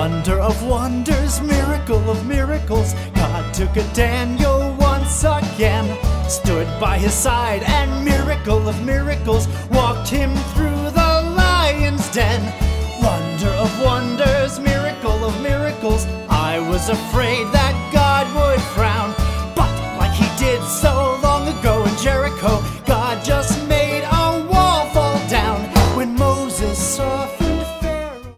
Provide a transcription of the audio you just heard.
Wonder of wonders, miracle of miracles, God took a Daniel once again, stood by his side, and miracle of miracles, walked him through the lion's den. Wonder of wonders, miracle of miracles, I was afraid